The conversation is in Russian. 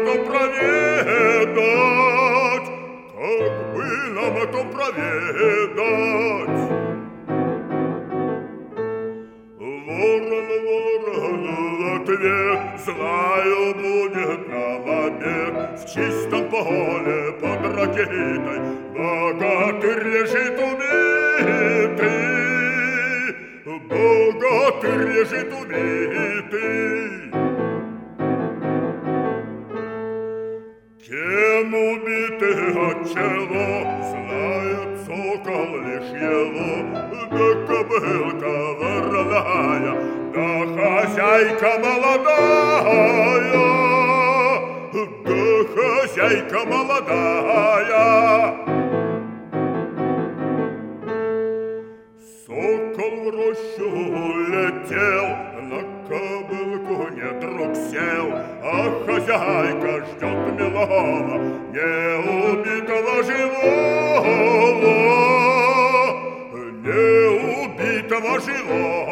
том проведать? Как бы нам о том проведать? Ворон, ворон, в ответ, знаю, будет нам обед. В чистом поле под ракетой богатырь лежит убитый. Богатырь лежит убитый. Кем убитого чело знает сокол лишь его, да кобылка вороная, да хозяйка молодая, да хозяйка молодая. Сокол в рощу летел, на кобылку не друг сел, а хозяйка ждет милого, не убитого живого, не убитого живого.